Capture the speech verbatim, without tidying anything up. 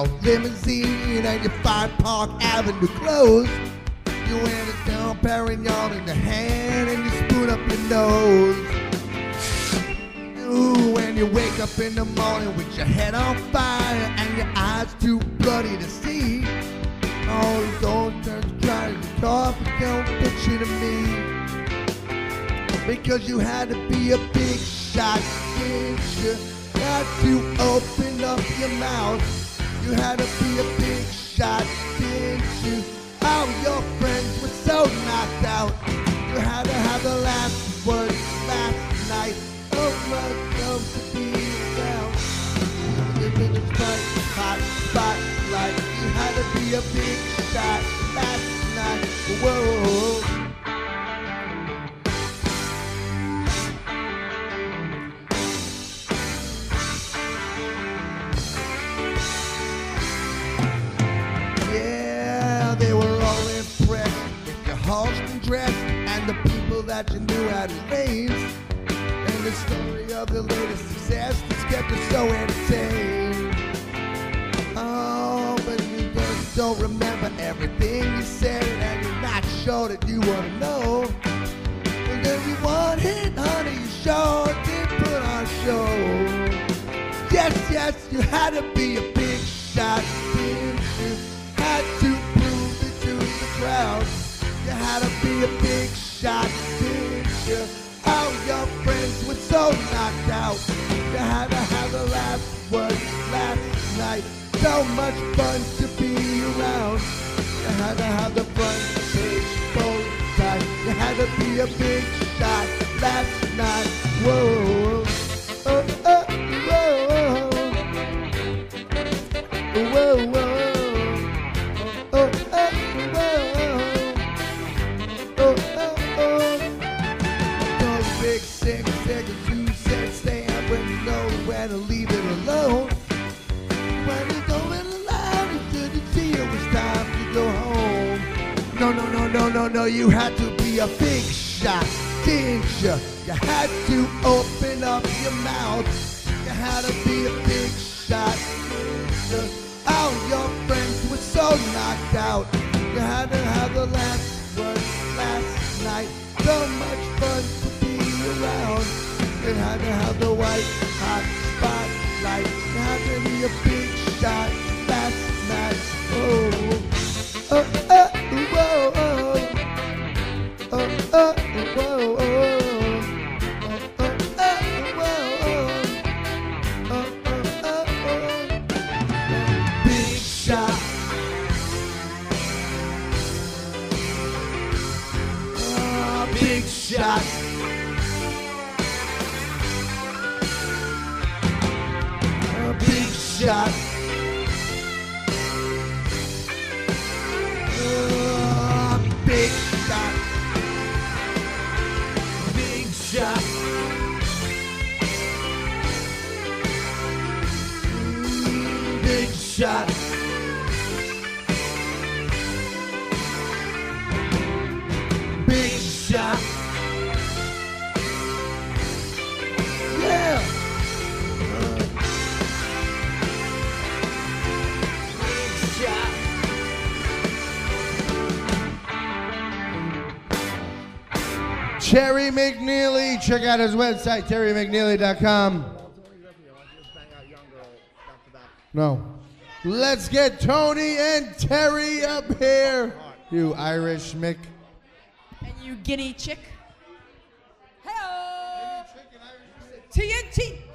your limousine and you find Park Avenue closed. You wear the Dom Perignon in the hand and you spoon up your nose. Ooh, when you wake up in the morning with your head on fire and your eyes too bloody to see. All the door turns dry and your coffee don't picture to me. Because you had to be a big shot, didn't you? Had to open up your mouth. You had to be a big shot, didn't you? All your friends were so knocked out. You had to have the last word last night. Oh my God, to be down. In the bright, hot spotlight. You had to be a big shot last night. Whoa. Halston dress and the people that you knew had names, and the story of the latest success that's kept us so entertained. Oh, but you just don't remember everything you said, and you're not sure that you want to know. But every one hit, honey, you sure did put on a show. Yes, yes, you had to be a big shot, didn't you? Had to prove it to the crowd. You had to be a big shot, didn't you? All your friends were so knocked out. You had to have the last word last night. So much fun to be around. You had to have the front page bow tie. You had to be a big shot last night. Whoa, oh, oh, whoa, whoa, whoa, oh, oh, whoa. Big six seconds, you said stay up when you know when to leave it alone. When you're going alone, until you see it was time to go home. No, no, no, no, no, no, you had to be a big shot, didn't you? You had to open up your mouth. You had to be a big shot, didn't you? All your friends were so knocked out. You had to have the last word last night. So much fun to be around. You had to have the white hot spotlight. You had to be a big shot last night. Oh, oh, oh, whoa, oh, oh, oh, whoa, oh, oh, oh, oh, oh, big shot. Big shot. A big shot. Uh, big shot. Big shot. Mm, big shot. Big shot. Yeah. Uh, big shot. Terry McNeely. Check out his website, terry mcneely dot com. No. Let's get Tony and Terry up here. You Irish Mick. And you guinea chick. Hey-o! T N T!